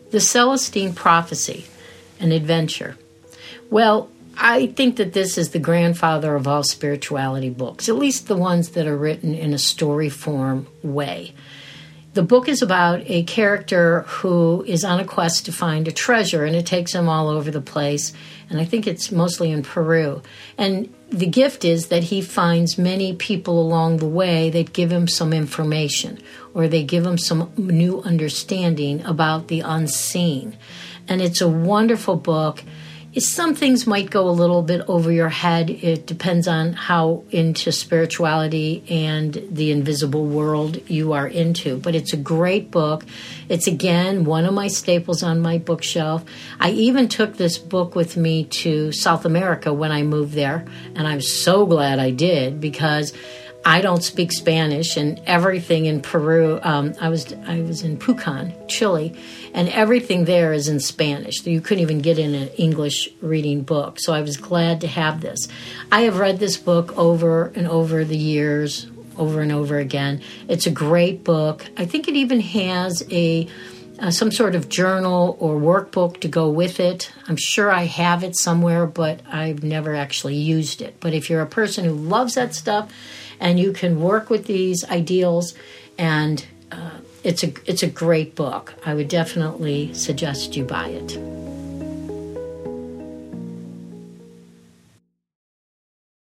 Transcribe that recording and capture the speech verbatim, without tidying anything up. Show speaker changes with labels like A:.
A: The Celestine Prophecy, an Adventure. Well, I think that this is the grandfather of all spirituality books, at least the ones that are written in a story form way. The book is about a character who is on a quest to find a treasure, and it takes him all over the place, and I think it's mostly in Peru. And the gift is that he finds many people along the way that give him some information, or they give him some new understanding about the unseen. And it's a wonderful book. Some things might go a little bit over your head. It depends on how into spirituality and the invisible world you are into. But it's a great book. It's, again, one of my staples on my bookshelf. I even took this book with me to South America when I moved there, and I'm so glad I did, because I don't speak Spanish, and everything in Peru, um, I was I was in Pucón, Chile, and everything there is in Spanish. You couldn't even get in an English reading book, so I was glad to have this. I have read this book over and over the years, over and over again. It's a great book. I think it even has a uh, some sort of journal or workbook to go with it. I'm sure I have it somewhere, but I've never actually used it. But if you're a person who loves that stuff, and you can work with these ideals, and uh, it's a it's a great book. I would definitely suggest you buy it.